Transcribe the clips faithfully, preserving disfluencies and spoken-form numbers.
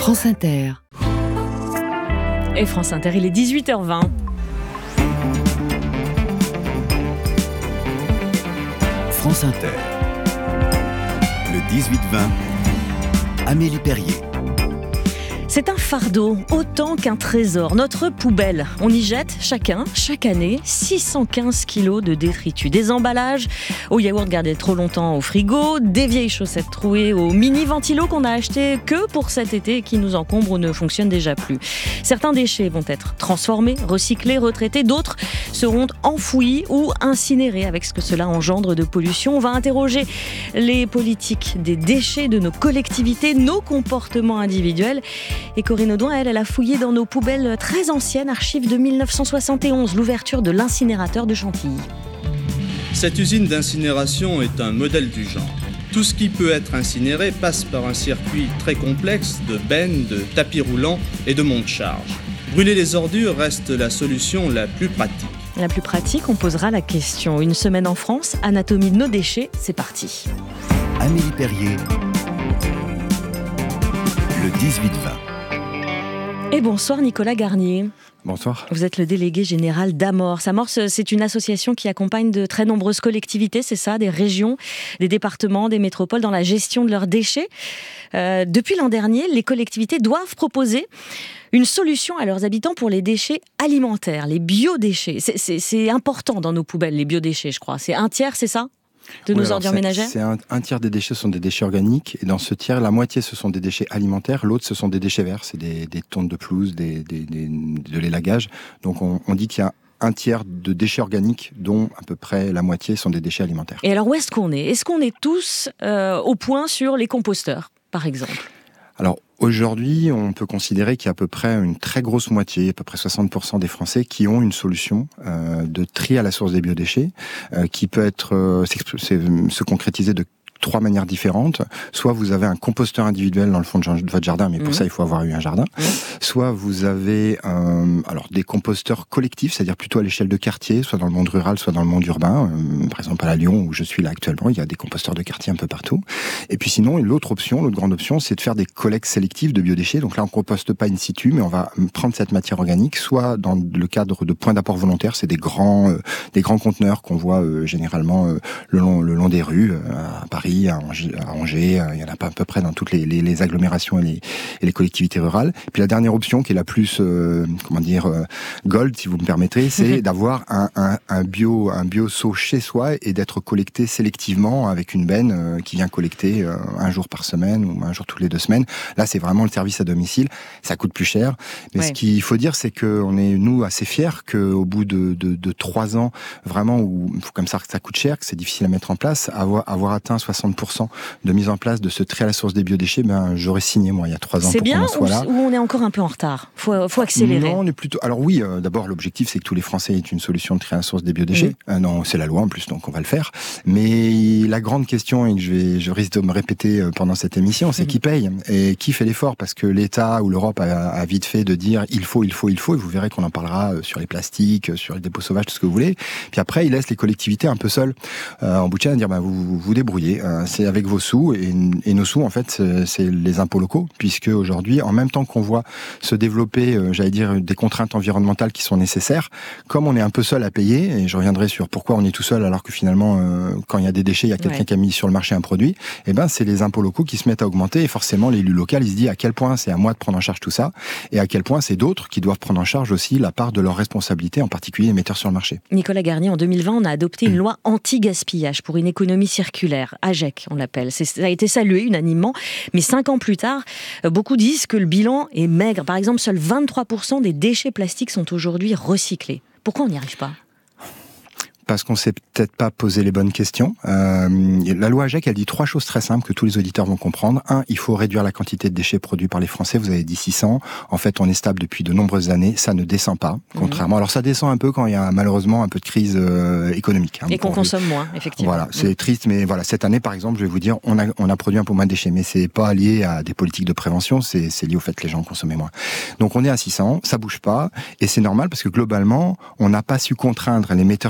France Inter. Et France Inter, il est dix-huit heures vingt. France Inter. Le dix-huit vingt. Amélie Perrier. C'est un fardeau, autant qu'un trésor. Notre poubelle, on y jette chacun, chaque année, six cent quinze kilos de détritus. Des emballages aux yaourts gardés trop longtemps au frigo, des vieilles chaussettes trouées aux mini-ventilos qu'on a achetés que pour cet été et qui nous encombrent ou ne fonctionnent déjà plus. Certains déchets vont être transformés, recyclés, retraités. D'autres seront enfouis ou incinérés avec ce que cela engendre de pollution. On va interroger les politiques des déchets de nos collectivités, nos comportements individuels. Et Corinne Audouin, elle, elle a fouillé dans nos poubelles très anciennes, archives de mille neuf cent soixante et onze, l'ouverture de l'incinérateur de Chantilly. Cette usine d'incinération est un modèle du genre. Tout ce qui peut être incinéré passe par un circuit très complexe de bennes, de tapis roulants et de monte-charge. Brûler les ordures reste la solution la plus pratique. La plus pratique, on posera la question. Une semaine en France, anatomie de nos déchets, c'est parti. Amélie Perrier. Le dix-huit vingt. Et bonsoir Nicolas Garnier. Bonsoir. Vous êtes le délégué général d'Amorce. Amorce, c'est une association qui accompagne de très nombreuses collectivités, c'est ça, des régions, des départements, des métropoles dans la gestion de leurs déchets. Euh, depuis l'an dernier, les collectivités doivent proposer une solution à leurs habitants pour les déchets alimentaires, les biodéchets. C'est, c'est, c'est important dans nos poubelles, les biodéchets, je crois. C'est un tiers, c'est ça ? De oui, nos ordures c'est, ménagères c'est un, un tiers des déchets sont des déchets organiques, et dans ce tiers, la moitié ce sont des déchets alimentaires, l'autre ce sont des déchets verts, c'est des, des tonnes de pelouse, des, des, des, de l'élagage. Donc on, on dit qu'il y a un tiers de déchets organiques, dont à peu près la moitié sont des déchets alimentaires. Et alors où est-ce qu'on est ? Est-ce qu'on est tous euh, au point sur les composteurs, par exemple ? Alors aujourd'hui, on peut considérer qu'il y a à peu près une très grosse moitié, à peu près soixante pour cent des Français qui ont une solution euh, de tri à la source des biodéchets, euh, qui peut être euh, se concrétiser de trois manières différentes. Soit vous avez un composteur individuel dans le fond de votre jardin, mais pour mmh. ça il faut avoir eu un jardin. Mmh. Soit vous avez euh, alors des composteurs collectifs, c'est-à-dire plutôt à l'échelle de quartier, soit dans le monde rural, soit dans le monde urbain. Euh, par exemple à la Lyon où je suis là actuellement, il y a des composteurs de quartier un peu partout. Et puis sinon, l'autre option, l'autre grande option, c'est de faire des collectes sélectives de biodéchets. Donc là, on composte pas in situ, mais on va prendre cette matière organique, soit dans le cadre de points d'apport volontaires, c'est des grands, euh, des grands conteneurs qu'on voit euh, généralement euh, le long, le long des rues euh, à Paris. À Angers, à Angers, il y en a pas à peu près dans toutes les, les, les agglomérations et les, et les collectivités rurales. Puis la dernière option, qui est la plus, euh, comment dire, euh, gold, si vous me permettrez, c'est d'avoir un, un, un bio, un bio-seau chez soi et d'être collecté sélectivement avec une benne euh, qui vient collecter euh, un jour par semaine ou un jour toutes les deux semaines. Là, c'est vraiment le service à domicile. Ça coûte plus cher. Mais ouais. Ce qu'il faut dire, c'est qu'on est, nous, assez fiers qu'au bout de, de, de trois ans, vraiment, où comme ça, ça coûte cher, que c'est difficile à mettre en place, avoir, avoir atteint soixante pour cent de mise en place de ce tri à la source des biodéchets, ben, j'aurais signé, moi, il y a trois ans c'est pour bien qu'on en soit là. C'est bien ou on est encore un peu en retard ? Il faut, faut accélérer. Non, on est plutôt... Alors oui, euh, d'abord, l'objectif, c'est que tous les Français aient une solution de tri à la source des biodéchets. Mmh. Euh, non, c'est la loi en plus, donc on va le faire. Mais la grande question, et que je, vais, je risque de me répéter pendant cette émission, c'est mmh. qui paye et qui fait l'effort ? Parce que l'État ou l'Europe a, a vite fait de dire il faut, il faut, il faut, et vous verrez qu'on en parlera sur les plastiques, sur les dépôts sauvages, tout ce que vous voulez. Puis après, il laisse les collectivités un peu seules euh, en bout de chaîne à dire bah, vous, vous vous débrouillez. Euh, c'est avec vos sous, et, et nos sous, en fait, c'est, c'est les impôts locaux, puisque aujourd'hui, en même temps qu'on voit se développer, euh, j'allais dire, des contraintes environnementales qui sont nécessaires, comme on est un peu seul à payer, et je reviendrai sur pourquoi on est tout seul, alors que finalement, euh, quand il y a des déchets, il y a quelqu'un ouais. qui a mis sur le marché un produit, et ben c'est les impôts locaux qui se mettent à augmenter, et forcément, l'élu local, il se dit à quel point c'est à moi de prendre en charge tout ça, et à quel point c'est d'autres qui doivent prendre en charge aussi la part de leur responsabilité, en particulier les metteurs sur le marché. Nicolas Garnier, en deux mille vingt, on a adopté une mmh. loi anti-gaspillage pour une économie circulaire, A G E C, on l'appelle. C'est, ça a été salué unanimement, mais cinq ans plus tard, beaucoup disent que le bilan est maigre. Par exemple, seuls vingt-trois pour cent des déchets plastiques sont aujourd'hui recyclés. Pourquoi on n'y arrive pas ? Parce qu'on s'est peut-être pas posé les bonnes questions. Euh, la loi A G E C, elle dit trois choses très simples que tous les auditeurs vont comprendre. Un, il faut réduire la quantité de déchets produits par les Français. Vous avez dit six cents. En fait, on est stable depuis de nombreuses années. Ça ne descend pas, contrairement. Mmh. Alors, ça descend un peu quand il y a malheureusement un peu de crise euh, économique. Hein, Et qu'on consomme le... moins, effectivement. Voilà, c'est mmh. triste, mais voilà, cette année, par exemple, je vais vous dire, on a, on a produit un peu moins de déchets, mais c'est pas lié à des politiques de prévention, c'est, c'est lié au fait que les gens consommaient moins. Donc, on est à six cents, ça bouge pas, et c'est normal parce que globalement, on n'a pas su contraindre les metteurs sur le marché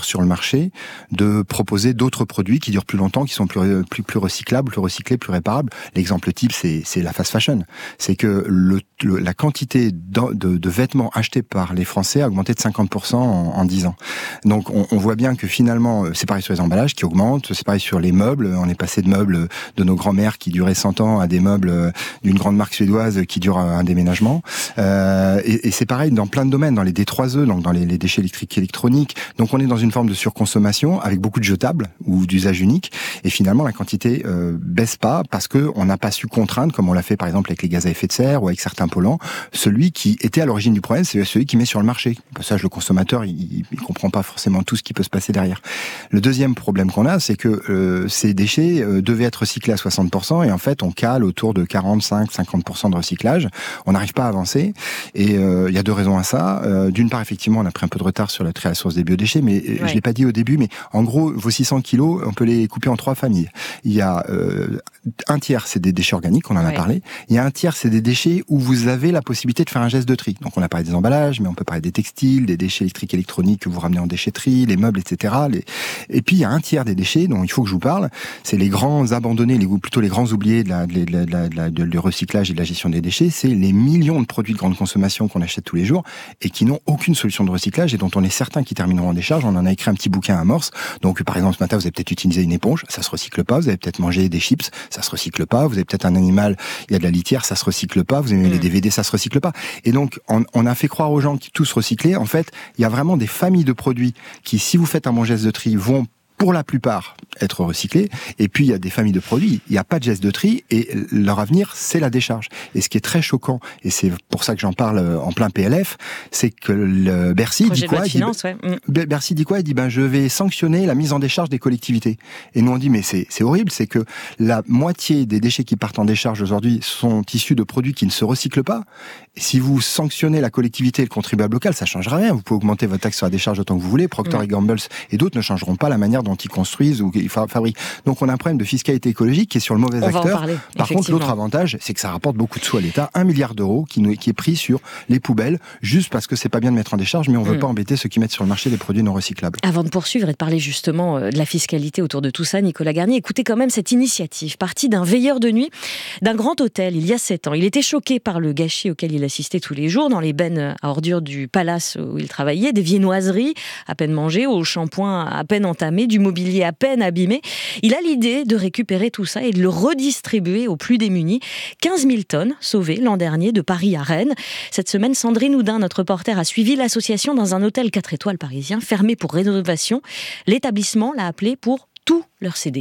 marché de proposer d'autres produits qui durent plus longtemps, qui sont plus plus plus recyclables, plus recyclés, plus réparables. L'exemple type, c'est c'est la fast fashion. C'est que le, le la quantité de, de, de vêtements achetés par les Français a augmenté de cinquante pour cent en, en dix ans. Donc on, on voit bien que finalement, c'est pareil sur les emballages qui augmentent, c'est pareil sur les meubles. On est passé de meubles de nos grands-mères qui duraient cent ans à des meubles d'une grande marque suédoise qui durent un déménagement. Euh, et, et c'est pareil dans plein de domaines, dans les D trois E, donc dans les, les déchets électriques et électroniques. Donc on est dans une forme de surconsommation avec beaucoup de jetables ou d'usage unique. Et finalement, la quantité euh, baisse pas parce que on n'a pas su contraindre, comme on l'a fait par exemple avec les gaz à effet de serre ou avec certains polluants, celui qui était à l'origine du problème, c'est celui qui met sur le marché. Au passage, le consommateur, il, il comprend pas forcément tout ce qui peut se passer derrière. Le deuxième problème qu'on a, c'est que euh, ces déchets euh, devaient être recyclés à soixante pour cent et en fait, on cale autour de quarante-cinq à cinquante pour cent de recyclage. On n'arrive pas à avancer et il euh, y a deux raisons à ça. Euh, d'une part, effectivement, on a pris un peu de retard sur la tri à la source des biodéchets, mais ouais. je l'ai pas dit au début, mais en gros, vos six cents kilos, on peut les couper en trois familles. Il y a euh, un tiers, c'est des déchets organiques, on en ouais. a parlé. Il y a un tiers, c'est des déchets où vous avez la possibilité de faire un geste de tri. Donc, on a parlé des emballages, mais on peut parler des textiles, des déchets électriques, électroniques que vous ramenez en déchetterie, les meubles, et cetera. Les... Et puis, il y a un tiers des déchets dont il faut que je vous parle. C'est les grands abandonnés, les, plutôt les grands oubliés de la, de, la, de, la, de, la, de, du recyclage et de la gestion des déchets. C'est les millions de produits de grande consommation qu'on achète tous les jours et qui n'ont aucune solution de recyclage et dont on est certain qu'ils termineront en décharge. On en a écrit un petit bouquin à Amorce. Donc, par exemple, ce matin, vous avez peut-être utilisé une éponge, ça se recycle pas. Vous avez peut-être mangé des chips, ça se recycle pas. Vous avez peut-être un animal, il y a de la litière, ça se recycle pas. Vous avez mmh. les D V D, ça se recycle pas. Et donc, on, on a fait croire aux gens qui tout se recyclait. En fait, il y a vraiment des familles de produits qui, si vous faites un bon geste de tri, vont pour la plupart être recyclés. Et puis, il y a des familles de produits, il n'y a pas de geste de tri et leur avenir, c'est la décharge. Et ce qui est très choquant, et c'est pour ça que j'en parle en plein P L F, c'est que le Bercy dit quoi ? Finance, il dit, ouais. Bercy dit quoi ? Il dit, ben, je vais sanctionner la mise en décharge des collectivités. Et nous, on dit, mais c'est, c'est horrible, c'est que la moitié des déchets qui partent en décharge aujourd'hui sont issus de produits qui ne se recyclent pas. Et si vous sanctionnez la collectivité et le contribuable local, ça ne changera rien. Vous pouvez augmenter votre taxe sur la décharge autant que vous voulez. Procter et Gamble et d'autres ne changeront pas la manière dont ils construisent ou ils fabriquent. Donc on a un problème de fiscalité écologique qui est sur le mauvais on acteur. Va en parler, Par contre, l'autre avantage, c'est que ça rapporte beaucoup de sous à l'État, un milliard d'euros qui, nous, qui est pris sur les poubelles, juste parce que c'est pas bien de mettre en décharge, mais on veut mmh. pas embêter ceux qui mettent sur le marché des produits non recyclables. Avant de poursuivre et de parler justement de la fiscalité autour de tout ça, Nicolas Garnier, écoutez quand même cette initiative, partie d'un veilleur de nuit d'un grand hôtel il y a sept ans. Il était choqué par le gâchis auquel il assistait tous les jours dans les bennes à ordures du palace où il travaillait, des viennoiseries à peine mangées, au shampoing à peine entamé, du mobilier à peine abîmé. Il a l'idée de récupérer tout ça et de le redistribuer aux plus démunis. quinze mille tonnes sauvées l'an dernier de Paris à Rennes. Cette semaine, Sandrine Houdin, notre reporter, a suivi l'association dans un hôtel quatre étoiles parisien, fermé pour rénovation. L'établissement l'a appelé pour tous leurs C D.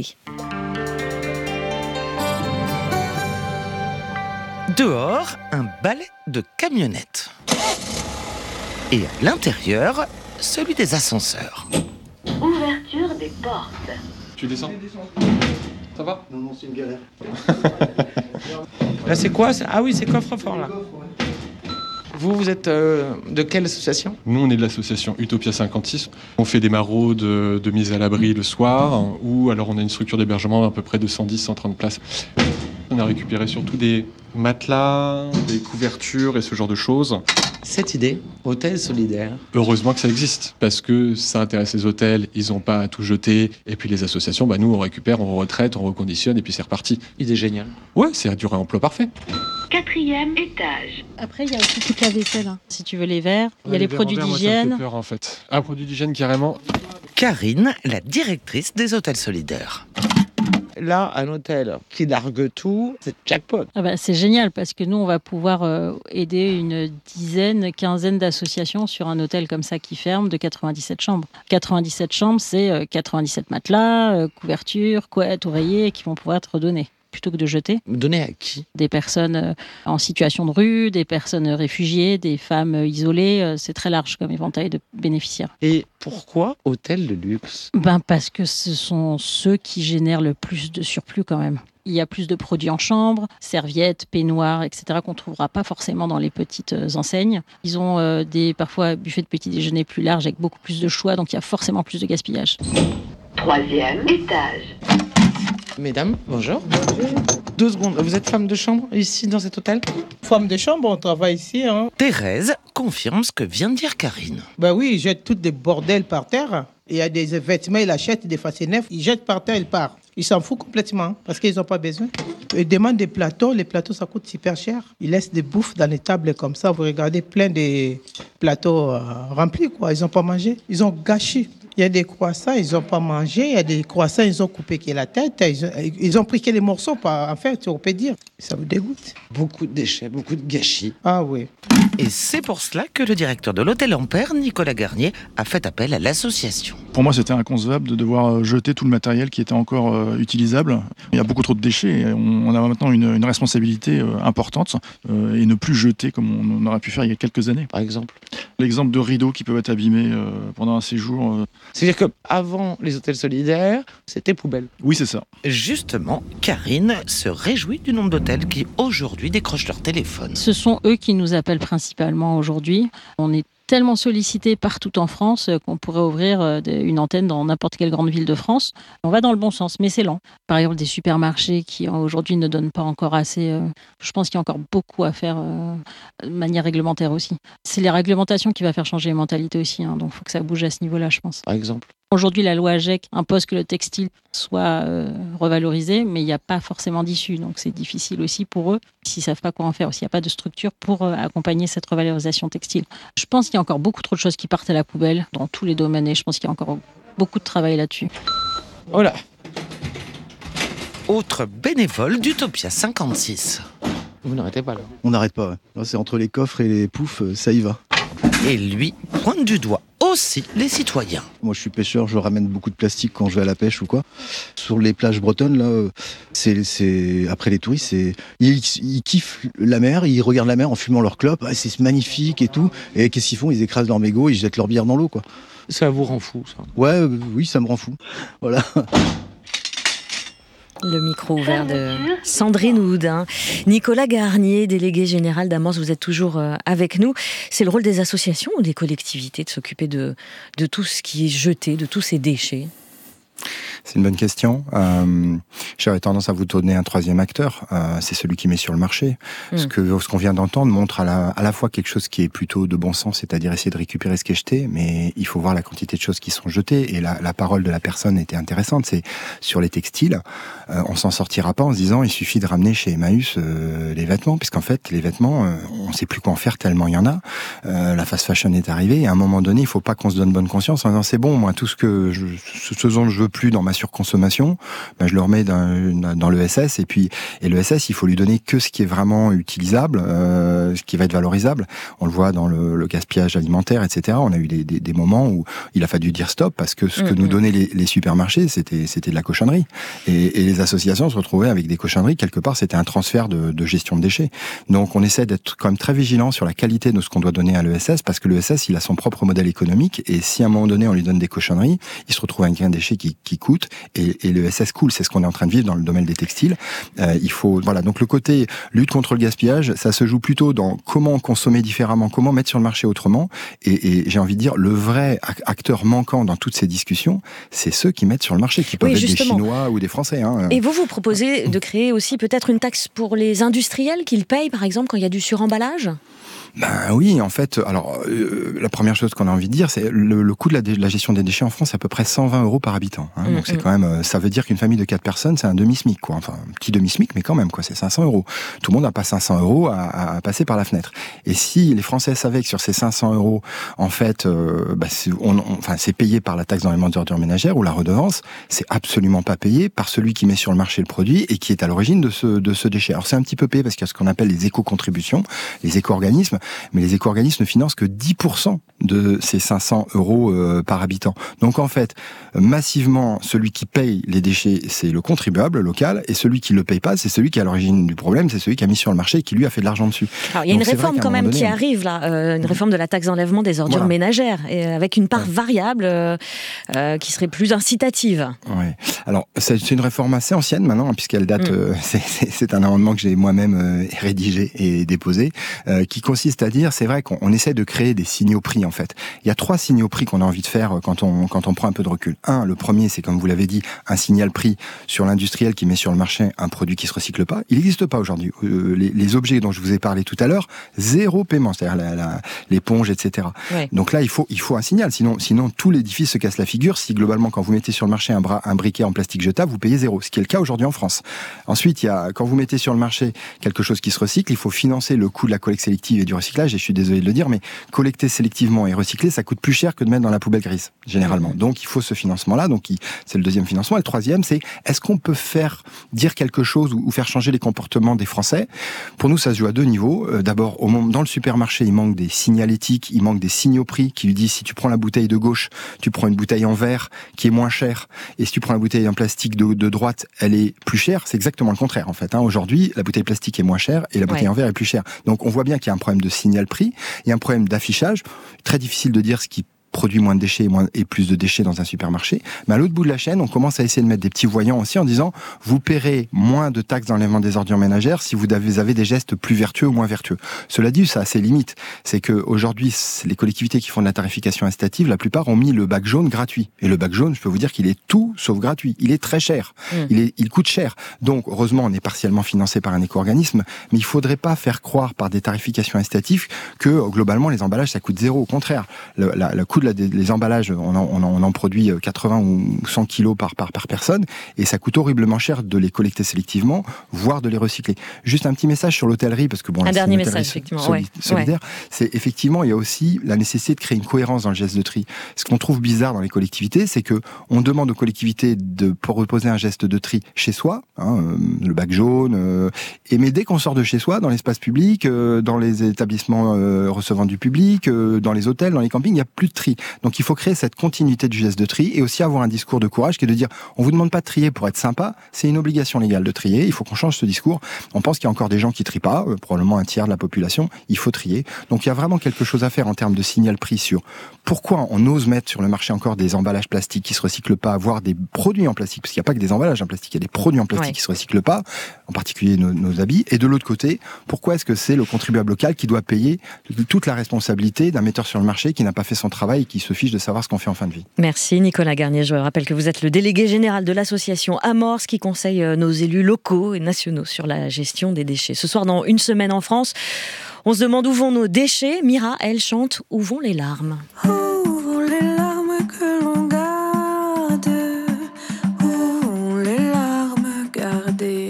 Dehors, un balai de camionnettes. Et à l'intérieur, celui des ascenseurs. Ouverture des portes. Tu descends ? Ça va ? Non, non, c'est une galère. Là, c'est quoi ? Ah oui, c'est coffre-fort, là. Vous, vous êtes euh, de quelle association ? Nous, on est de l'association Utopia cinquante-six. On fait des maraudes de, de mise à l'abri le soir, ou alors on a une structure d'hébergement à peu près de cent dix à cent trente places. On a récupéré surtout des matelas, des couvertures et ce genre de choses. Cette idée, hôtel solidaire. Heureusement que ça existe, parce que ça intéresse les hôtels, ils n'ont pas à tout jeter. Et puis les associations, bah nous on récupère, on retraite, on reconditionne et puis c'est reparti. Idée géniale. Ouais, c'est un du réemploi parfait. Quatrième étage. Après, il y a aussi toute la vaisselle. Hein. Si tu veux les verres, il ouais, y a les, les produits verre, d'hygiène. Moi, ça me fait peur, en fait. Un produit d'hygiène carrément. Karine, la directrice des hôtels solidaires. Là, un hôtel qui largue tout, c'est jackpot. Ah bah, c'est génial parce que nous, on va pouvoir euh, aider une dizaine, quinzaine d'associations sur un hôtel comme ça qui ferme de quatre-vingt-dix-sept chambres. quatre-vingt-dix-sept chambres, c'est euh, quatre-vingt-dix-sept matelas, euh, couvertures, couettes, oreillers qui vont pouvoir être donnés. Plutôt que de jeter. Donner à qui ? Des personnes en situation de rue, des personnes réfugiées, des femmes isolées. C'est très large comme éventail de bénéficiaires. Et pourquoi hôtel de luxe ? Ben parce que ce sont ceux qui génèrent le plus de surplus quand même. Il y a plus de produits en chambre, serviettes, peignoirs, et cetera qu'on ne trouvera pas forcément dans les petites enseignes. Ils ont euh, des parfois buffets de petit déjeuner plus larges avec beaucoup plus de choix, donc il y a forcément plus de gaspillage. Troisième étage. Mesdames, bonjour. Bonjour. Deux secondes, vous êtes femme de chambre ici dans cet hôtel ? Femme de chambre, on travaille ici. Hein. Thérèse confirme ce que vient de dire Karine. Bah oui, ils jettent tout des bordels par terre. Il y a des vêtements, il achète des fois c'est neuf, il jette par terre, il part. Il s'en fout complètement parce qu'ils n'ont pas besoin. Ils demandent des plateaux, les plateaux ça coûte super cher. Ils laissent des bouffes dans les tables comme ça, vous regardez plein de plateaux euh, remplis quoi, ils n'ont pas mangé, ils ont gâché. Il y a des croissants, ils n'ont pas mangé. Il y a des croissants, ils ont coupé que la tête. Ils ont, ils ont pris que les morceaux, par, en fait, on peut dire. Ça vous dégoûte. Beaucoup de déchets, beaucoup de gâchis. Ah oui. Et c'est pour cela que le directeur de l'hôtel Ampère, Nicolas Garnier, a fait appel à l'association. Pour moi, c'était inconcevable de devoir jeter tout le matériel qui était encore euh, utilisable. Il y a beaucoup trop de déchets. Et on, on a maintenant une, une responsabilité euh, importante euh, et ne plus jeter comme on, on aurait pu faire il y a quelques années. Par exemple, l'exemple de rideaux qui peuvent être abîmés euh, pendant un séjour. Euh... C'est-à-dire qu'avant les hôtels solidaires, c'était poubelle. Oui, c'est ça. Justement, Karine se réjouit du nombre d'hôtels qui aujourd'hui décrochent leur téléphone. Ce sont eux qui nous appellent principalement aujourd'hui. On est tellement sollicité partout en France qu'on pourrait ouvrir une antenne dans n'importe quelle grande ville de France. On va dans le bon sens, mais c'est lent. Par exemple, des supermarchés qui aujourd'hui ne donnent pas encore assez. Euh, je pense qu'il y a encore beaucoup à faire euh, de manière réglementaire aussi. C'est les réglementations qui vont faire changer les mentalités aussi, hein, donc il faut que ça bouge à ce niveau-là, je pense. Par exemple ? Aujourd'hui, la loi AGEC impose que le textile soit euh, revalorisé, mais il n'y a pas forcément d'issue. Donc, c'est difficile aussi pour eux, s'ils ne savent pas quoi en faire, s'il n'y a pas de structure pour euh, accompagner cette revalorisation textile. Je pense qu'il y a encore beaucoup trop de choses qui partent à la poubelle dans tous les domaines et je pense qu'il y a encore beaucoup de travail là-dessus. Oh là ! Autre bénévole d'Utopia cinquante-six. Vous n'arrêtez pas là. On n'arrête pas, ouais. Là, c'est entre les coffres et les poufs, ça y va. Et lui pointe du doigt aussi les citoyens. Moi je suis pêcheur, je ramène beaucoup de plastique quand je vais à la pêche ou quoi. Sur les plages bretonnes, là, c'est, c'est... après les touristes, c'est... Ils, ils kiffent la mer, ils regardent la mer en fumant leur clope, ah, c'est magnifique et tout. Et qu'est-ce qu'ils font ? Ils écrasent leur mégot, ils jettent leur bière dans l'eau, quoi. Ça vous rend fou, ça ? Ouais, euh, oui, ça me rend fou. Voilà. Le micro ouvert de Sandrine Houdin. Nicolas Garnier, délégué général d'Amorce, vous êtes toujours avec nous. C'est le rôle des associations ou des collectivités de s'occuper de, de tout ce qui est jeté, de tous ces déchets ? C'est une bonne question. Euh, j'aurais tendance à vous donner un troisième acteur. Euh, c'est celui qui met sur le marché. Mmh. Ce que ce qu'on vient d'entendre montre à la, à la fois quelque chose qui est plutôt de bon sens, c'est-à-dire essayer de récupérer ce qui est jeté, mais il faut voir la quantité de choses qui sont jetées. Et la, la parole de la personne était intéressante. C'est sur les textiles. Euh, on s'en sortira pas en se disant il suffit de ramener chez Emmaüs euh, les vêtements, puisqu'en fait les vêtements, euh, on sait plus quoi en faire tellement il y en a. Euh, la fast fashion est arrivée. Et à un moment donné, il faut pas qu'on se donne bonne conscience en disant c'est bon, moi tout ce que je, ce dont je veux plus dans ma surconsommation, ben je le remets dans, dans l'E S S et puis et l'E S S il faut lui donner que ce qui est vraiment utilisable, euh, ce qui va être valorisable. On le voit dans le, le gaspillage alimentaire, et cetera. On a eu des, des, des moments où il a fallu dire stop parce que ce que mmh, nous donnaient les, les supermarchés, c'était c'était de la cochonnerie et, et les associations se retrouvaient avec des cochonneries. Quelque part, c'était un transfert de, de gestion de déchets. Donc on essaie d'être quand même très vigilant sur la qualité de ce qu'on doit donner à l'E S S parce que l'E S S il a son propre modèle économique et si à un moment donné on lui donne des cochonneries, il se retrouve avec un déchet qui, qui coûte et, et l'E S S coule. C'est ce qu'on est en train de vivre dans le domaine des textiles. Euh, il faut voilà donc le côté lutte contre le gaspillage, ça se joue plutôt dans comment consommer différemment, comment mettre sur le marché autrement. Et, et j'ai envie de dire le vrai acteur manquant dans toutes ces discussions, c'est ceux qui mettent sur le marché, qui peuvent oui, être justement. des Chinois ou des Français. Hein. Et vous vous proposez de créer aussi peut-être une taxe pour les industriels qu'ils payent par exemple quand il y a du suremballage ? Ben oui, en fait, alors euh, la première chose qu'on a envie de dire, c'est le, le coût de la, de la gestion des déchets en France, c'est à peu près cent vingt euros par habitant. Hein, mmh, donc c'est mmh. quand même, ça veut dire qu'une famille de quatre personnes, c'est un demi-smic, quoi. Enfin, un petit demi-smic, mais quand même, quoi. C'est cinq cents euros. Tout le monde n'a pas cinq cents euros à, à passer par la fenêtre. Et si les Français savaient que sur ces cinq cents euros, en fait, euh, bah, c'est, on, on, enfin, c'est payé par la taxe d'enlèvement des ordures ménagères ou la redevance, c'est absolument pas payé par celui qui met sur le marché le produit et qui est à l'origine de ce, de ce déchet. Alors c'est un petit peu payé parce qu'il y a ce qu'on appelle les éco-contributions, les éco-organismes, mais les éco-organismes ne finance que dix pour cent de ces cinq cents euros euh, par habitant. Donc en fait, massivement, celui qui paye les déchets, c'est le contribuable local, et celui qui ne le paye pas, c'est celui qui est à l'origine du problème, c'est celui qui a mis sur le marché et qui lui a fait de l'argent dessus. Alors il y a Donc, une réforme quand même donné, qui arrive là, euh, une réforme de la taxe d'enlèvement des ordures voilà. ménagères, et avec une part ouais. variable euh, euh, qui serait plus incitative. Ouais. Alors c'est, c'est une réforme assez ancienne maintenant, puisqu'elle date, mm. euh, c'est, c'est, c'est un amendement que j'ai moi-même euh, rédigé et déposé, euh, qui consiste consiste à dire, c'est vrai qu'on on essaie de créer des signaux prix en fait. Il y a trois signaux prix qu'on a envie de faire quand on, quand on prend un peu de recul. Un, le premier, c'est comme vous l'avez dit, un signal prix sur l'industriel qui met sur le marché un produit qui se recycle pas. Il n'existe pas aujourd'hui. Euh, les, les objets dont je vous ai parlé tout à l'heure, zéro paiement, c'est-à-dire la, la, l'éponge, et cetera. Ouais. Donc là, il faut, il faut un signal, sinon, sinon tout l'édifice se casse la figure. Si globalement, quand vous mettez sur le marché un, bras, un briquet en plastique jetable, vous payez zéro, ce qui est le cas aujourd'hui en France. Ensuite, il y a, quand vous mettez sur le marché quelque chose qui se recycle, il faut financer le coût de la collecte sélective et du recyclage. Et je suis désolé de le dire, mais collecter sélectivement et recycler, ça coûte plus cher que de mettre dans la poubelle grise, généralement. Mmh. Donc, il faut ce financement-là. Donc, il, c'est le deuxième financement. Et le troisième, c'est est-ce qu'on peut faire dire quelque chose ou, ou faire changer les comportements des Français? Pour nous, ça se joue à deux niveaux. Euh, d'abord, au moment, dans le supermarché, il manque des signalétiques, il manque des signaux prix qui lui disent si tu prends la bouteille de gauche, tu prends une bouteille en verre qui est moins chère, et si tu prends la bouteille en plastique de, de droite, elle est plus chère. C'est exactement le contraire, en fait. Hein. Aujourd'hui, la bouteille plastique est moins chère et la bouteille ouais. en verre est plus chère. Donc, on voit bien qu'il y a un problème de signal prix, il y a un problème d'affichage. Très difficile de dire ce qui produit moins de déchets et, moins, et plus de déchets dans un supermarché. Mais à l'autre bout de la chaîne, on commence à essayer de mettre des petits voyants aussi en disant vous paierez moins de taxes d'enlèvement des ordures ménagères si vous avez des gestes plus vertueux ou moins vertueux. Cela dit, ça a ses limites. C'est qu'aujourd'hui, les collectivités qui font de la tarification incitative, la plupart ont mis le bac jaune gratuit. Et le bac jaune, je peux vous dire qu'il est tout sauf gratuit. Il est très cher. Mmh. Il, est, il coûte cher. Donc, heureusement, on est partiellement financé par un éco-organisme, mais il ne faudrait pas faire croire par des tarifications incitatives que, globalement, les emballages, ça coûte zéro. Au contraire, le, la, le coût de la, les emballages, on en, on, en, on en produit quatre-vingts ou cent kilos par, par, par personne, et ça coûte horriblement cher de les collecter sélectivement, voire de les recycler. Juste un petit message sur l'hôtellerie, parce que bon, un là, dernier message, effectivement, soli- ouais. solidaire, ouais. c'est effectivement, il y a aussi la nécessité de créer une cohérence dans le geste de tri. Ce qu'on trouve bizarre dans les collectivités, c'est que on demande aux collectivités de proposer un geste de tri chez soi, hein, euh, le bac jaune, euh, et mais dès qu'on sort de chez soi, dans l'espace public, euh, dans les établissements euh, recevant du public, euh, dans les hôtels, dans les campings, il n'y a plus de tri. Donc il faut créer cette continuité du geste de tri et aussi avoir un discours de courage qui est de dire on vous demande pas de trier pour être sympa, c'est une obligation légale de trier, il faut qu'on change ce discours. On pense qu'il y a encore des gens qui trient pas, euh, probablement un tiers de la population, il faut trier. Donc il y a vraiment quelque chose à faire en termes de signal prix sur pourquoi on ose mettre sur le marché encore des emballages plastiques qui se recyclent pas, voire des produits en plastique, parce qu'il n'y a pas que des emballages en plastique, il y a des produits en plastique ouais. qui se recyclent pas, en particulier nos, nos habits. Et de l'autre côté, pourquoi est-ce que c'est le contribuable local qui doit payer toute la responsabilité d'un metteur sur le marché qui n'a pas fait son travail et qui se fiche de savoir ce qu'on fait en fin de vie? Merci Nicolas Garnier. Je rappelle que vous êtes le délégué général de l'association Amorce qui conseille nos élus locaux et nationaux sur la gestion des déchets. Ce soir, dans Une semaine en France, on se demande où vont nos déchets. Mira, elle chante Où vont les larmes? Où vont les larmes que l'on garde? Où vont les larmes gardées?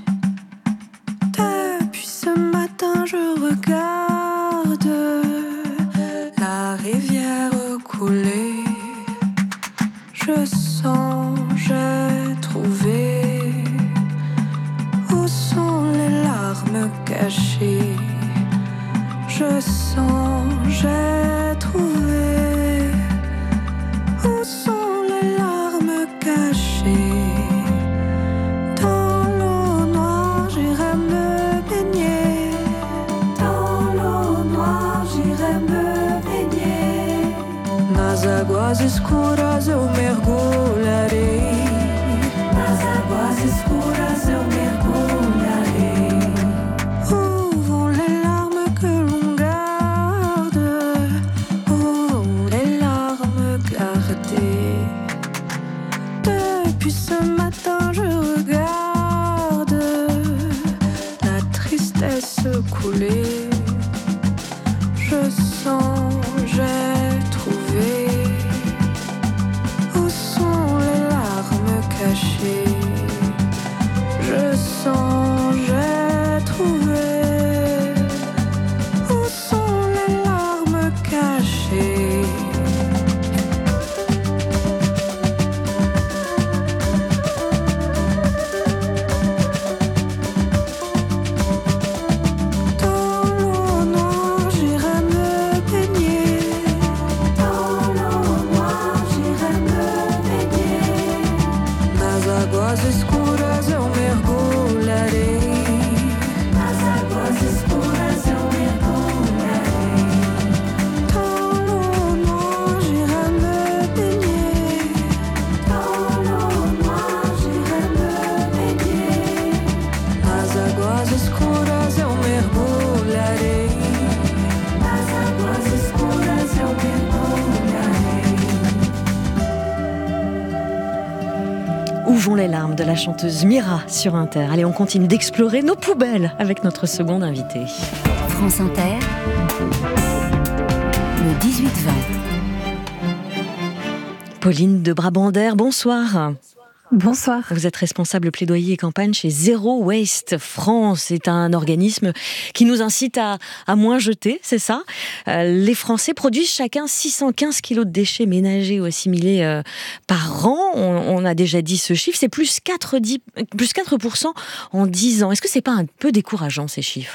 Depuis ce matin, je regarde la rivière couler. Je sens, j'ai trouvé où sont les larmes cachées. Je sens, j'ai trouvé où sont les larmes cachées. Dans l'eau noire, j'irai me baigner. Dans l'eau noire, j'irai me baigner. Nas águas escuras eu mergulharei. Nas águas escuras eu mergulharei. Où vont les larmes que l'on garde? Où vont les larmes gardées? Depuis ce matin je regarde la tristesse couler. Je sens, j'ai trouvé où sont les larmes cachées. Je Retrouvons les larmes de la chanteuse Mira sur Inter. Allez, on continue d'explorer nos poubelles avec notre seconde invitée. France Inter, le dix-huit vingt. Pauline de Brabander, bonsoir. Bonsoir. Vous êtes responsable plaidoyer et campagne chez Zero Waste France. C'est un organisme qui nous incite à, à moins jeter, c'est ça. Euh, les Français produisent chacun six cent quinze kilos de déchets ménagers ou assimilés euh, par an. On, on a déjà dit ce chiffre. C'est plus quatre, plus quatre pour cent en dix ans. Est-ce que c'est pas un peu décourageant, ces chiffres ?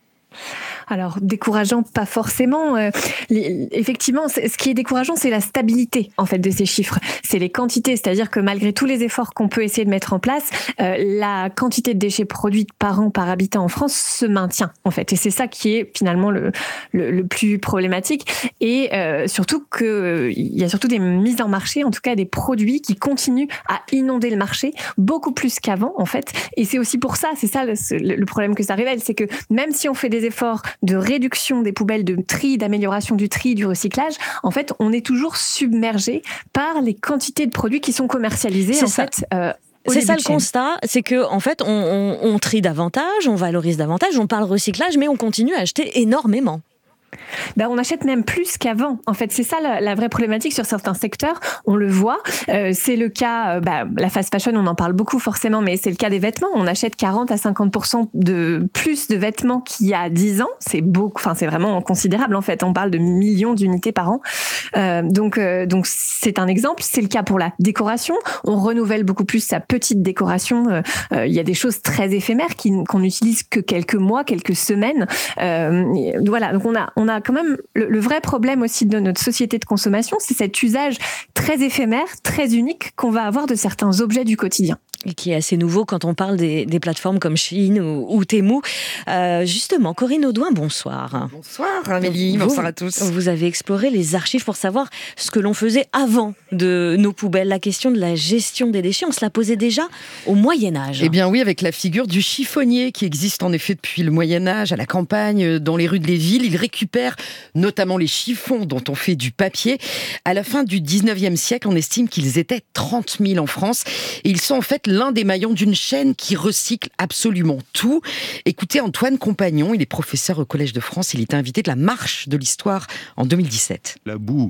Alors, décourageant, pas forcément. Euh, les, effectivement, ce qui est décourageant, c'est la stabilité, en fait, de ces chiffres. C'est les quantités, c'est-à-dire que malgré tous les efforts qu'on peut essayer de mettre en place, euh, la quantité de déchets produits par an, par habitant en France se maintient, en fait. Et c'est ça qui est finalement le, le, le plus problématique. Et euh, surtout qu'il euh, y a surtout des mises en marché, en tout cas des produits qui continuent à inonder le marché beaucoup plus qu'avant, en fait. Et c'est aussi pour ça, c'est ça le, le problème que ça révèle, c'est que même si on fait des efforts de réduction des poubelles, de tri, d'amélioration du tri, du recyclage, en fait, on est toujours submergé par les quantités de produits qui sont commercialisés. C'est en ça. fait, euh, C'est ça le constat, c'est que en fait, on, on, on trie davantage, on valorise davantage, on parle recyclage, mais on continue à acheter énormément. Ben, on achète même plus qu'avant. En fait, c'est ça la, la vraie problématique sur certains secteurs. On le voit. Euh, c'est le cas, euh, bah, la fast fashion, on en parle beaucoup forcément, mais c'est le cas des vêtements. On achète quarante à cinquante pour cent de plus de vêtements qu'il y a dix ans. C'est beaucoup, enfin, c'est vraiment considérable en fait. On parle de millions d'unités par an. Euh, donc, euh, donc c'est un exemple. C'est le cas pour la décoration. On renouvelle beaucoup plus sa petite décoration. Euh, euh, il y a des choses très éphémères qui, qu'on n'utilise que quelques mois, quelques semaines. Euh, voilà. Donc on a, on a quand même le, le vrai problème aussi de notre société de consommation, c'est cet usage très éphémère, très unique qu'on va avoir de certains objets du quotidien. Et qui est assez nouveau quand on parle des, des plateformes comme Shein ou, ou Temu. Euh, justement, Corinne Audouin, bonsoir. Bonsoir Amélie, vous, bonsoir à tous. Vous avez exploré les archives pour savoir ce que l'on faisait avant de nos poubelles. La question de la gestion des déchets, on se la posait déjà au Moyen-Âge. Eh bien oui, avec la figure du chiffonnier qui existe en effet depuis le Moyen-Âge, à la campagne, dans les rues de les villes. Il récupère notamment les chiffons dont on fait du papier. À la fin du dix-neuvième siècle, on estime qu'ils étaient trente mille en France. Et ils sont en fait l'un des maillons d'une chaîne qui recycle absolument tout. Écoutez Antoine Compagnon, il est professeur au Collège de France, il était invité de la Marche de l'Histoire en deux mille dix-sept. La boue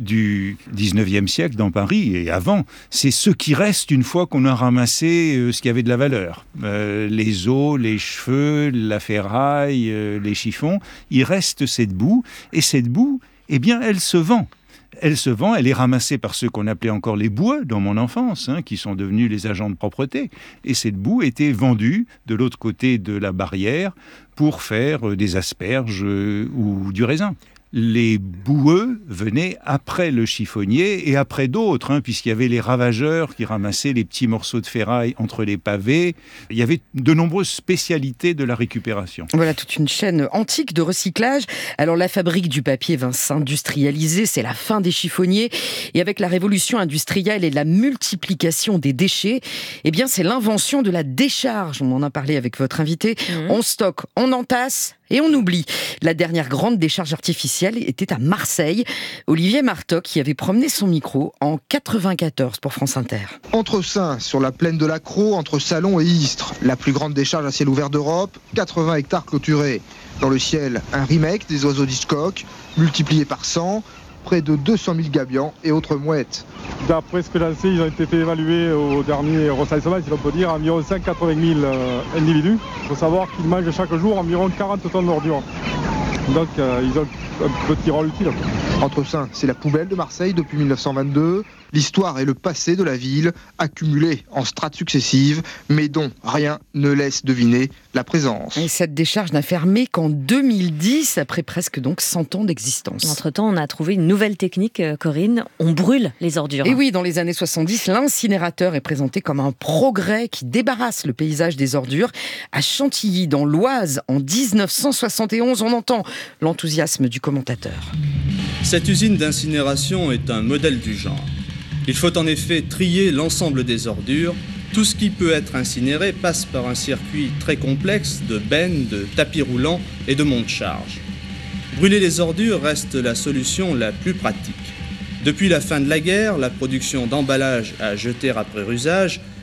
du dix-neuvième siècle dans Paris et avant, c'est ce qui reste une fois qu'on a ramassé euh, ce qui avait de la valeur. Euh, les os, les cheveux, la ferraille, euh, les chiffons, il reste cette boue et cette boue, eh bien, elle se vend. Elle se vend, elle est ramassée par ceux qu'on appelait encore les boueux dans mon enfance, hein, qui sont devenus les agents de propreté. Et cette boue était vendue de l'autre côté de la barrière pour faire des asperges euh, ou du raisin. Les boueux venaient après le chiffonnier et après d'autres, hein, puisqu'il y avait les ravageurs qui ramassaient les petits morceaux de ferraille entre les pavés. Il y avait de nombreuses spécialités de la récupération. Voilà toute une chaîne antique de recyclage. Alors la fabrique du papier vint s'industrialiser, c'est la fin des chiffonniers. Et avec la révolution industrielle et la multiplication des déchets, eh bien c'est l'invention de la décharge. On en a parlé avec votre invité. Mmh. On stocke, on entasse et on oublie. La dernière grande décharge artificielle était à Marseille. Olivier Martoc y avait promené son micro en quatre-vingt-quatorze pour France Inter. Entre Saints, sur la plaine de la Crau, entre Salon et Istres, la plus grande décharge à ciel ouvert d'Europe, quatre-vingts hectares clôturés. Dans le ciel, un remake des oiseaux d'Hitchcock, multiplié par cent, près de deux cent mille gabions et autres mouettes. D'après ce que j'en sais, ils ont été fait évaluer au dernier recensement, si l'on peut dire, environ cent quatre-vingt mille euh, individus. Il faut savoir qu'ils mangent chaque jour environ quarante tonnes d'ordures. Donc euh, ils ont un petit rôle utile. Entre Saints, c'est la poubelle de Marseille depuis mille neuf cent vingt-deux. L'histoire et le passé de la ville, accumulés en strates successives, mais dont rien ne laisse deviner la présence. Et cette décharge n'a fermé qu'en deux mille dix, après presque donc cent ans d'existence. Entre-temps, on a trouvé une nouvelle technique, Corinne. On brûle les ordures. Et oui, dans les années soixante-dix, l'incinérateur est présenté comme un progrès qui débarrasse le paysage des ordures. À Chantilly, dans l'Oise, en dix-neuf cent soixante et onze, on entend l'enthousiasme du commentateur. Cette usine d'incinération est un modèle du genre. Il faut en effet trier l'ensemble des ordures. Tout ce qui peut être incinéré passe par un circuit très complexe de bennes, de tapis roulants et de monte-charge. Brûler les ordures reste la solution la plus pratique. Depuis la fin de la guerre, la production d'emballages à jeter après usage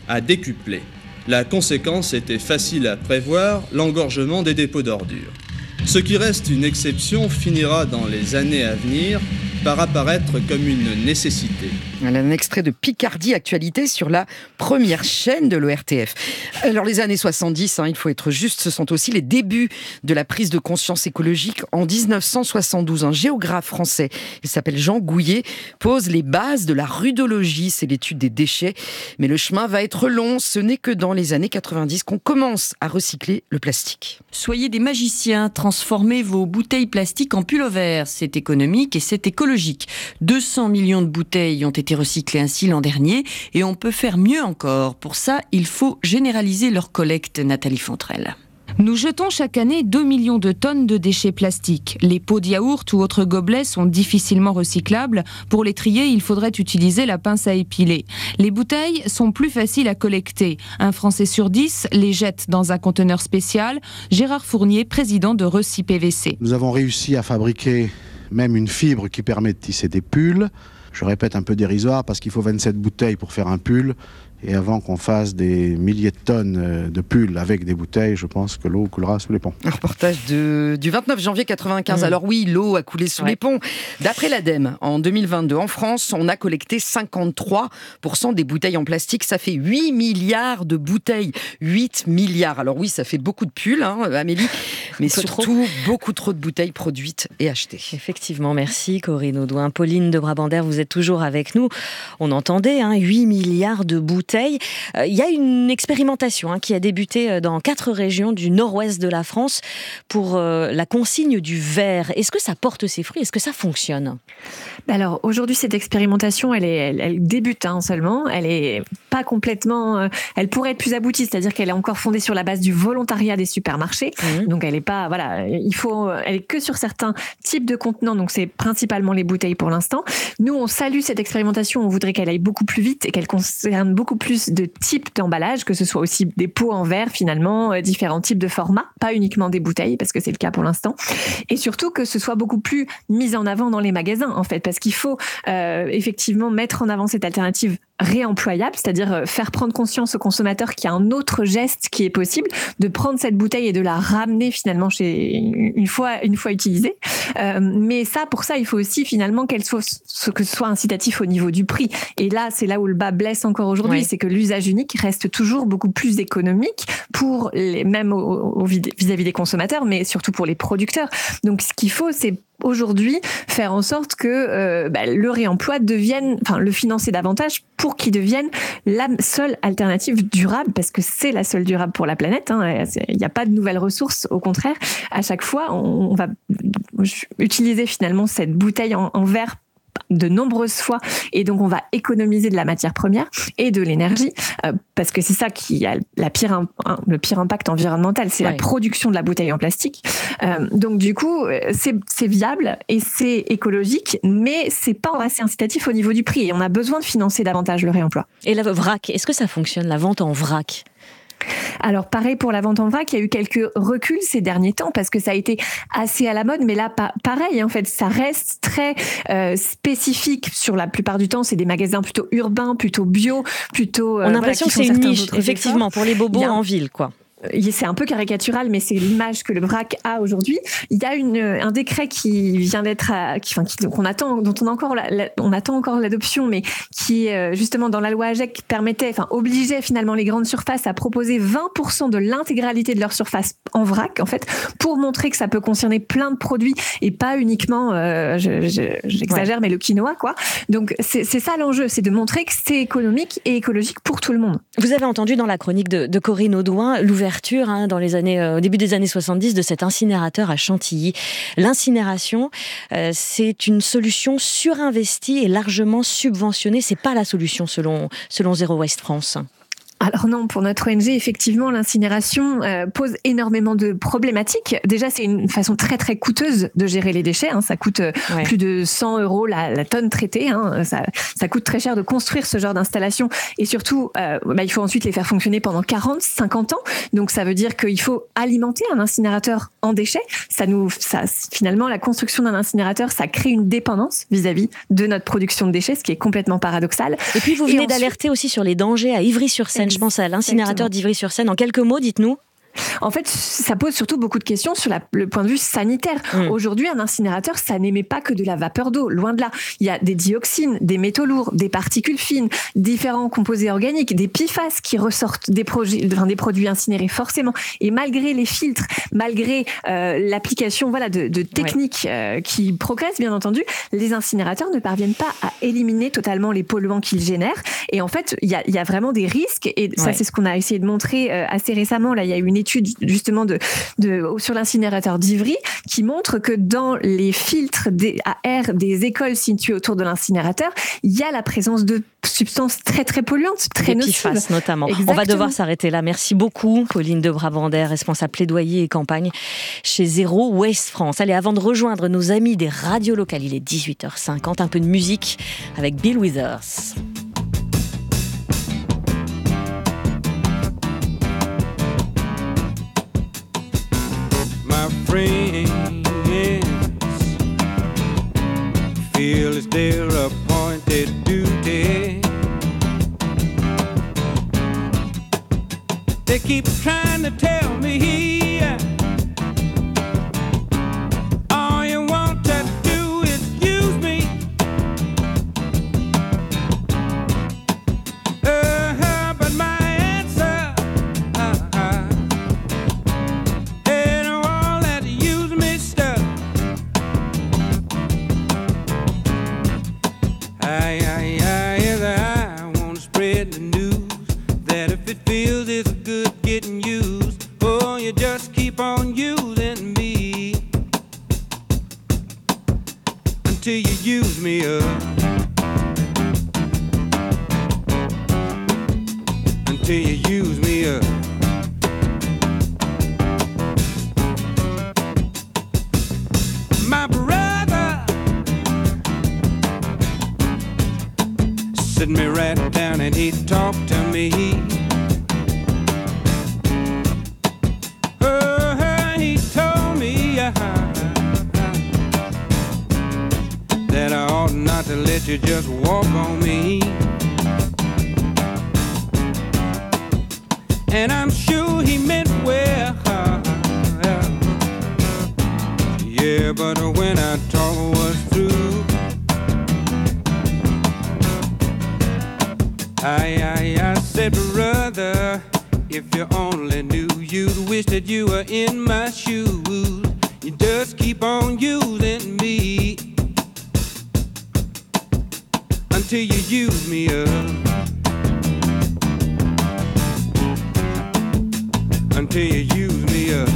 a décuplé. La conséquence était facile à prévoir, l'engorgement des dépôts d'ordures. Ce qui reste une exception finira dans les années à venir par apparaître comme une nécessité. Un extrait de Picardie Actualité sur la première chaîne de l'O R T F. Alors les années soixante-dix, hein, il faut être juste, ce sont aussi les débuts de la prise de conscience écologique. En dix-neuf cent soixante-douze, un géographe français, il s'appelle Jean Gouillet, pose les bases de la rudologie, c'est l'étude des déchets. Mais le chemin va être long, ce n'est que dans les années quatre-vingt-dix qu'on commence à recycler le plastique. Soyez des magiciens, transformez vos bouteilles plastiques en pullover. C'est économique et c'est écologique. deux cents millions de bouteilles ont été recyclées ainsi l'an dernier et on peut faire mieux encore. Pour ça, il faut généraliser leur collecte, Nathalie Fontrelle. Nous jetons chaque année deux millions de tonnes de déchets plastiques. Les pots de yaourt ou autres gobelets sont difficilement recyclables. Pour les trier, il faudrait utiliser la pince à épiler. Les bouteilles sont plus faciles à collecter. Un Français sur dix les jette dans un conteneur spécial. Gérard Fournier, président de Recy P V C. Nous avons réussi à fabriquer même une fibre qui permet de tisser des pulls. Je répète, un peu dérisoire parce qu'il faut vingt-sept bouteilles pour faire un pull. Et avant qu'on fasse des milliers de tonnes de pulls avec des bouteilles, je pense que l'eau coulera sous les ponts. Un reportage de, du vingt-neuf janvier quatre-vingt-quinze. Mmh. Alors oui, l'eau a coulé sous ouais. les ponts. D'après l'ADEME, en deux mille vingt-deux, en France, on a collecté cinquante-trois pour cent des bouteilles en plastique. Ça fait huit milliards de bouteilles. huit milliards. Alors oui, ça fait beaucoup de pulls, hein, Amélie, mais surtout trop. beaucoup trop de bouteilles produites et achetées. Effectivement, merci Corinne Audouin. Pauline de Brabander, vous êtes toujours avec nous. On entendait hein, huit milliards de bouteilles. Il y a une expérimentation hein, qui a débuté dans quatre régions du nord-ouest de la France pour euh, la consigne du verre. Est-ce que ça porte ses fruits ? Est-ce que ça fonctionne ? Alors aujourd'hui, cette expérimentation, elle, est, elle, elle débute hein, seulement. Elle est pas complètement. Euh, elle pourrait être plus aboutie, c'est-à-dire qu'elle est encore fondée sur la base du volontariat des supermarchés. Mmh. Donc elle est pas. Voilà, il faut. Elle est que sur certains types de contenants. Donc c'est principalement les bouteilles pour l'instant. Nous, on salue cette expérimentation. On voudrait qu'elle aille beaucoup plus vite et qu'elle concerne beaucoup plus de types d'emballage, que ce soit aussi des pots en verre finalement, euh, différents types de formats, pas uniquement des bouteilles parce que c'est le cas pour l'instant, et surtout que ce soit beaucoup plus mis en avant dans les magasins en fait, parce qu'il faut euh, effectivement mettre en avant cette alternative réemployable, c'est-à-dire faire prendre conscience au consommateur qu'il y a un autre geste qui est possible, de prendre cette bouteille et de la ramener finalement chez une fois une fois utilisée. Euh, mais ça, pour ça, il faut aussi finalement qu'elle soit ce que ce soit incitatif au niveau du prix. Et là, c'est là où le bas blesse encore aujourd'hui, oui. c'est que l'usage unique reste toujours beaucoup plus économique pour les, même au, au, vis-à-vis des consommateurs, mais surtout pour les producteurs. Donc, ce qu'il faut, c'est aujourd'hui faire en sorte que euh, bah, le réemploi devienne, enfin le financer davantage pour qu'il devienne la seule alternative durable, parce que c'est la seule durable pour la planète. Hein. Il n'y a pas de nouvelles ressources, au contraire. À chaque fois, on, on va utiliser finalement cette bouteille en, en verre de nombreuses fois, et donc on va économiser de la matière première et de l'énergie, euh, parce que c'est ça qui a la pire, hein, le pire impact environnemental, c'est ouais. la production de la bouteille en plastique. Euh, donc du coup, c'est, c'est viable et c'est écologique, mais c'est pas assez incitatif au niveau du prix, et on a besoin de financer davantage le réemploi. Et la vrac, est-ce que ça fonctionne, la vente en vrac ? Alors pareil pour la vente en vrac, il y a eu quelques reculs ces derniers temps parce que ça a été assez à la mode, mais là pa- pareil en fait, ça reste très euh, spécifique. Sur la plupart du temps, c'est des magasins plutôt urbains, plutôt bio, plutôt. Euh, On a l'impression voilà, que c'est une niche, effectivement, efforts. Pour les bobos a... en ville, quoi. C'est un peu caricatural, mais c'est l'image que le vrac a aujourd'hui. Il y a une, un décret qui vient d'être, à, qui, enfin, qui, qu'on attend, dont on, a encore la, la, on attend encore l'adoption, mais qui, justement, dans la loi AGEC, permettait, enfin, obligeait finalement les grandes surfaces à proposer vingt pour cent de l'intégralité de leur surface en vrac, en fait, pour montrer que ça peut concerner plein de produits et pas uniquement, euh, je, je, j'exagère, ouais. mais le quinoa, quoi. Donc, c'est, c'est ça l'enjeu, c'est de montrer que c'est économique et écologique pour tout le monde. Vous avez entendu dans la chronique de, de Corinne Audouin l'ouverture Hein, dans les années, euh, au début des années soixante-dix de cet incinérateur à Chantilly. L'incinération, euh, c'est une solution surinvestie et largement subventionnée. C'est pas la solution selon, selon Zero Waste France. Alors non, pour notre O N G, effectivement, l'incinération euh, pose énormément de problématiques. Déjà, c'est une façon très très coûteuse de gérer les déchets. Hein. Ça coûte euh, ouais. plus de cent euros la, la tonne traitée. Hein. Ça, ça coûte très cher de construire ce genre d'installation. Et surtout, euh, bah, il faut ensuite les faire fonctionner pendant quarante, cinquante ans. Donc ça veut dire qu'il faut alimenter un incinérateur en déchets. Ça nous, ça, finalement, la construction d'un incinérateur, ça crée une dépendance vis-à-vis de notre production de déchets, ce qui est complètement paradoxal. Et puis vous venez Et ensuite... d'alerter aussi sur les dangers à Ivry-sur-Seine. Je pense à l'incinérateur d'Ivry-sur-Seine. En quelques mots, dites-nous. En fait, ça pose surtout beaucoup de questions sur la, le point de vue sanitaire. Mmh. Aujourd'hui, un incinérateur, ça n'émet pas que de la vapeur d'eau, loin de là. Il y a des dioxines, des métaux lourds, des particules fines, différents composés organiques, des P F A S qui ressortent des, projets, enfin, des produits incinérés forcément. Et malgré les filtres, malgré euh, l'application voilà, de, de techniques ouais. euh, qui progressent, bien entendu, les incinérateurs ne parviennent pas à éliminer totalement les polluants qu'ils génèrent. Et en fait, il y a, y a vraiment des risques. Et ça, ouais. c'est ce qu'on a essayé de montrer euh, assez récemment. Là, il y a eu une étude justement de, de, sur l'incinérateur d'Ivry qui montre que dans les filtres des, à air des écoles situées autour de l'incinérateur, il y a la présence de substances très très polluantes, très nocives. Des P F A S notamment. Exactement. On va devoir s'arrêter là. Merci beaucoup Pauline de Brabander, responsable plaidoyer et campagne chez Zero Waste France. Allez, avant de rejoindre nos amis des radios locales, il est dix-huit heures cinquante, un peu de musique avec Bill Withers. Friends feel it's their appointed duty. They keep trying to tell me all you want to do is use me. Uh, but my answer uh, uh, I, I, I, yes, I want to spread the news that if it feels it's good getting used, oh, you just keep on using me until you use me up, until you use me up. My brother sit me right down and he talked to me. Oh, he told me uh, that I ought not to let you just walk on me. And I'm sure he meant well. Yeah, but when I talk was through, I, I, I said, brother, if you only knew, you'd wish that you were in my shoes. You just keep on using me until you use me up, until you use me up.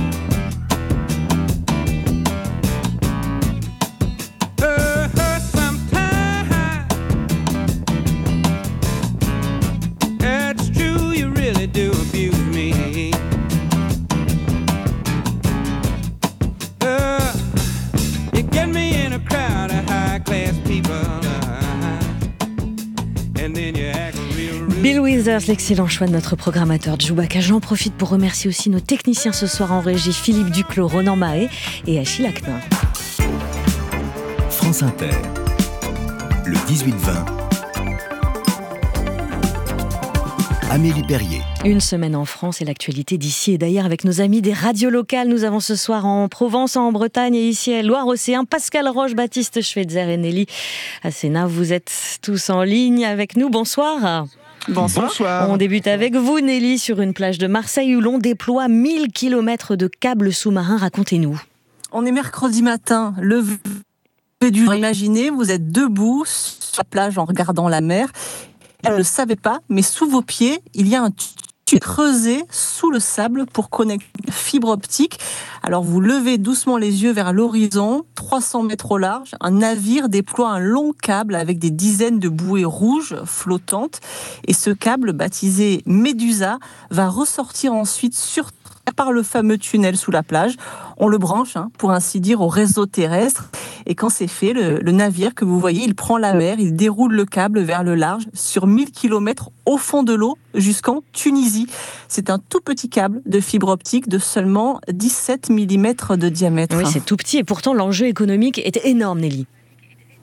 Do abuse me. Uh, you get me in a crowd of high class people, uh, and then you act real rude. Bill Withers, l'excellent choix de notre programmateur Djoubaka. J'en profite pour remercier aussi nos techniciens ce soir en régie, Philippe Duclos, Ronan Mahé et Achille Aknin. France Inter, le dix-huit vingt. Amélie Perrier. Une semaine en France et l'actualité d'ici et d'ailleurs avec nos amis des radios locales. Nous avons ce soir en Provence, en Bretagne et ici à Loire-Océan, Pascal Roche, Baptiste Schweitzer et Nelly Asséna. Vous êtes tous en ligne avec nous. Bonsoir. Bonsoir. Bonsoir. On débute avec vous, Nelly, sur une plage de Marseille où l'on déploie mille kilomètres de câbles sous-marins. Racontez-nous. On est mercredi matin, levé du jour. Imaginez, vous êtes debout sur la plage en regardant la mer. Elle ne le savait pas, mais sous vos pieds, il y a un tube creusé sous le sable pour connecter une fibre optique. Alors vous levez doucement les yeux vers l'horizon, trois cents mètres au large, un navire déploie un long câble avec des dizaines de bouées rouges flottantes. Et ce câble, baptisé Médusa, va ressortir ensuite sur par le fameux tunnel sous la plage. On le branche, hein, pour ainsi dire, au réseau terrestre. Et quand c'est fait, le, le navire que vous voyez, il prend la mer, il déroule le câble vers le large sur mille kilomètres au fond de l'eau jusqu'en Tunisie. C'est un tout petit câble de fibre optique de seulement dix-sept millimètres de diamètre. Oui, c'est tout petit et pourtant l'enjeu économique est énorme, Nelly.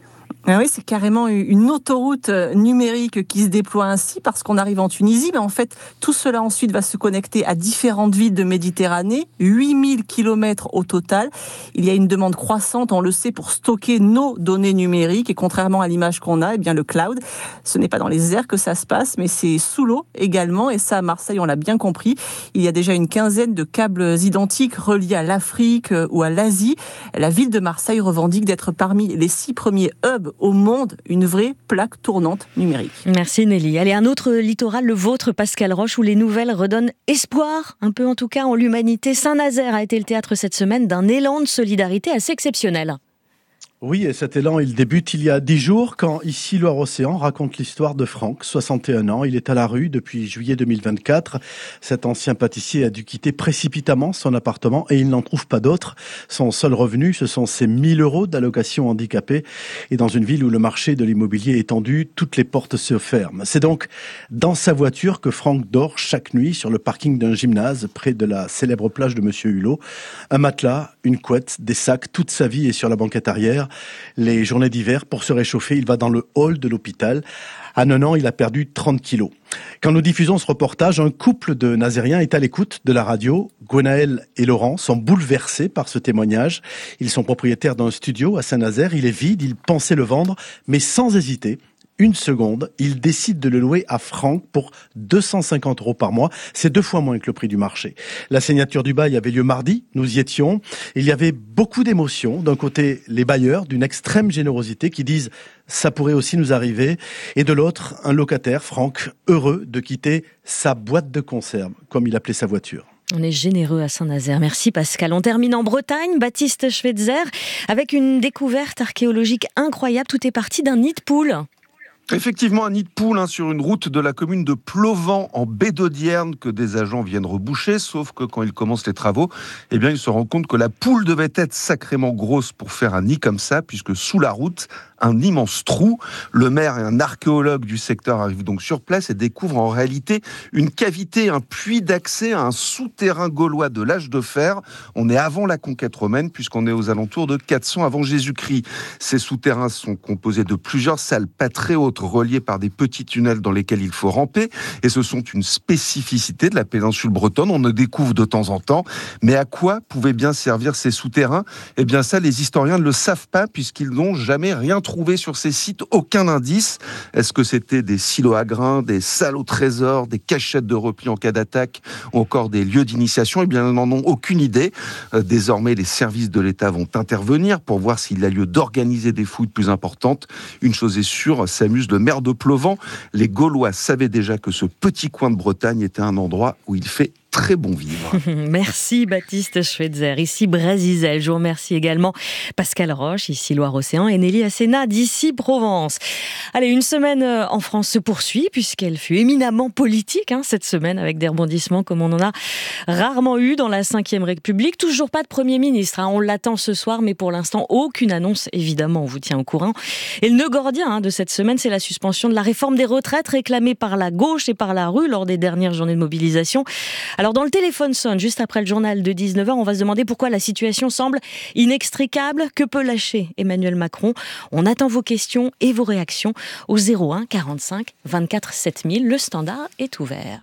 Ah oui, c'est carrément une autoroute numérique qui se déploie ainsi parce qu'on arrive en Tunisie. Mais en fait, tout cela ensuite va se connecter à différentes villes de Méditerranée, huit mille kilomètres au total. Il y a une demande croissante, on le sait, pour stocker nos données numériques. Et contrairement à l'image qu'on a, eh bien le cloud, ce n'est pas dans les airs que ça se passe, mais c'est sous l'eau également. Et ça, à Marseille, on l'a bien compris. Il y a déjà une quinzaine de câbles identiques reliés à l'Afrique ou à l'Asie. La ville de Marseille revendique d'être parmi les six premiers hubs au monde, une vraie plaque tournante numérique. Merci Nelly. Allez, un autre littoral, le vôtre, Pascal Roche, où les nouvelles redonnent espoir, un peu en tout cas en l'humanité. Saint-Nazaire a été le théâtre cette semaine d'un élan de solidarité assez exceptionnel. Oui, et cet élan, il débute il y a dix jours quand Ici Loire-Océan raconte l'histoire de Franck, soixante et un ans. Il est à la rue depuis juillet deux mille vingt-quatre. Cet ancien pâtissier a dû quitter précipitamment son appartement et il n'en trouve pas d'autre. Son seul revenu, ce sont ses mille euros d'allocation handicapée. Et dans une ville où le marché de l'immobilier est tendu, toutes les portes se ferment. C'est donc dans sa voiture que Franck dort chaque nuit sur le parking d'un gymnase près de la célèbre plage de Monsieur Hulot. Un matelas, une couette, des sacs, toute sa vie est sur la banquette arrière. Les journées d'hiver, pour se réchauffer, il va dans le hall de l'hôpital. À neuf ans, il a perdu trente kilos. Quand nous diffusons ce reportage, un couple de Nazériens est à l'écoute de la radio. Gwenaël et Laurent sont bouleversés par ce témoignage. Ils sont propriétaires d'un studio à Saint-Nazaire. Il est vide, ils pensaient le vendre, mais sans hésiter. Une seconde, ils décident de le louer à Franck pour deux cent cinquante euros par mois. C'est deux fois moins que le prix du marché. La signature du bail avait lieu mardi, nous y étions. Il y avait beaucoup d'émotions. D'un côté, les bailleurs, d'une extrême générosité, qui disent « ça pourrait aussi nous arriver ». Et de l'autre, un locataire, Franck, heureux de quitter sa boîte de conserve, comme il appelait sa voiture. On est généreux à Saint-Nazaire. Merci Pascal. On termine en Bretagne, Baptiste Schweitzer, avec une découverte archéologique incroyable. Tout est parti d'un nid de poule. Effectivement, un nid de poule hein, sur une route de la commune de Plovan en baie d'Audierne que des agents viennent reboucher, sauf que quand ils commencent les travaux, eh bien, ils se rendent compte que la poule devait être sacrément grosse pour faire un nid comme ça, puisque sous la route, un immense trou. Le maire et un archéologue du secteur arrivent donc sur place et découvrent en réalité une cavité, un puits d'accès à un souterrain gaulois de l'âge de fer. On est avant la conquête romaine, puisqu'on est aux alentours de quatre cents avant Jésus-Christ. Ces souterrains sont composés de plusieurs salles pas très hautes, reliées par des petits tunnels dans lesquels il faut ramper. Et ce sont une spécificité de la péninsule bretonne. On le découvre de temps en temps. Mais à quoi pouvaient bien servir ces souterrains ? Eh bien ça, les historiens ne le savent pas, puisqu'ils n'ont jamais rien trouvé sur ces sites, aucun indice. Est-ce que c'était des silos à grains, des salles au trésor, des cachettes de repli en cas d'attaque, ou encore des lieux d'initiation ? Eh bien, ils n'en ont aucune idée. Désormais, les services de l'État vont intervenir pour voir s'il y a lieu d'organiser des fouilles plus importantes. Une chose est sûre, s'amuse le maire de Plovan. Les Gaulois savaient déjà que ce petit coin de Bretagne était un endroit où il fait très bon vivre. Merci Baptiste Schweitzer. Ici Brasizel. Je vous remercie également Pascal Roche, ici Loire-Océan, et Nelly Asséna d'ici Provence. Allez, une semaine en France se poursuit puisqu'elle fut éminemment politique hein, cette semaine, avec des rebondissements comme on en a rarement eu dans la cinquième République. Toujours pas de Premier ministre. Hein. On l'attend ce soir, mais pour l'instant, aucune annonce. Évidemment, on vous tient au courant. Et le nœud gordien hein, de cette semaine, c'est la suspension de la réforme des retraites réclamée par la gauche et par la rue lors des dernières journées de mobilisation. Alors dans le téléphone sonne, juste après le journal de dix-neuf heures, on va se demander pourquoi la situation semble inextricable. Que peut lâcher Emmanuel Macron ? On attend vos questions et vos réactions au zéro un quarante-cinq vingt-quatre sept mille. Le standard est ouvert.